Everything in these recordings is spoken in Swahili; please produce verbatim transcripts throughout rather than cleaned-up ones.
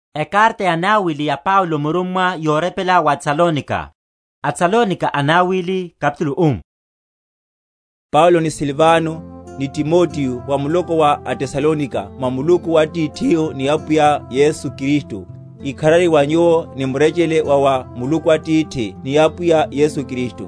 Ekarte anawili ya Paulo murumwa yorepela wa Thessalonika. Athalonika anawili kapitulu um. Paulo ni Silvano ni Timoteo wa muloko wa Athesalonika mamuluku wa titio ni apuya Yesu Kristo. Ikarari wanyo ni mrejele wa wa muluku wa titi ni apuya Yesu Kristo.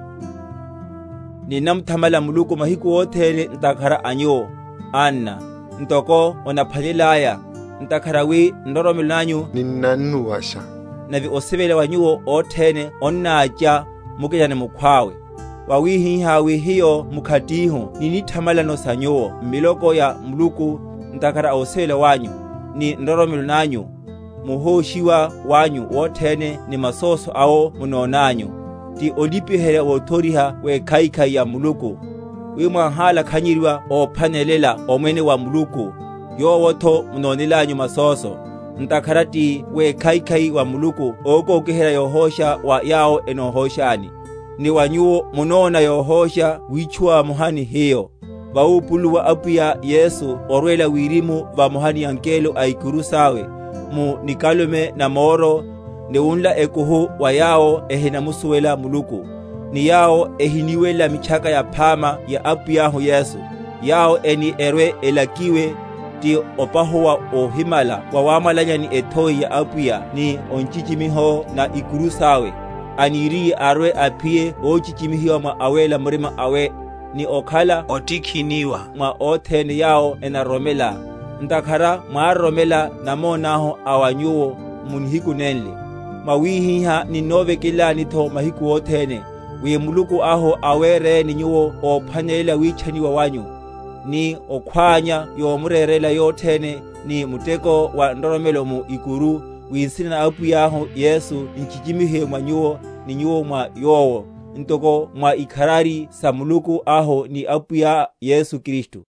Ni namthamala muluku mahiku wothene ntakara anyo Anna ntoko onaphalilaya ntakarawi ndoromelo nanyu ninnanuwasha navi osebele wanyuwo othene onnaja mukejane mukhwawe wawihiha wihiyo mukhatiho ninithamalano sanyowo mmiloko ya muluku ntakara osebele wanyu ni ndoromelo nanyu muhoshiwa wanyu wothene ni masoso awo munonanyu ti olipihele wothoriha wekhaikhai ya muluku wimwahala khanyiriwa ophanelela omwene wa muluku yowotho munonelanyu masoso ntakharati wekhaikhai wa muluku okokehela yohosha wa yao enohoshani ni wanyuwo munona yohosha wichuwa muhani hiyo vaupuluwa apuya Yesu orwela wirimu va muhani yankelo aikuru sawe mu nikalume na moro ni unla ekuhu wa yao ehina musuwela muluku ni yao ehiniwela michaka ya pama ya apuyahu Yesu yao eni erwe elakiwe ti opahuwa ohimala wa wamalanya ni ethoi ya apuya ni onchichimiho na ikuru sawe aniri arwe apie ochichimihiwa ma awela mrima awe ni okhala otikhiniwa ma othene yao enaromela ntakhara mwaromela namonaho awanyuwo munihiku nenle mawihiha ni novekelani tho mahiku othene wi muluku aho awere ni nyuwo ophanelela wichaniwa wanyu ni okhwanya yomurerela yothene ni muteko wa ndoromelo mu ikuru winsina na apuyaho Yesu nchichimihe mwanyuwo ni nyuwo mwa yowo ntoko mwa ikharari sa muluku aho ni apuya Yesu Kristo.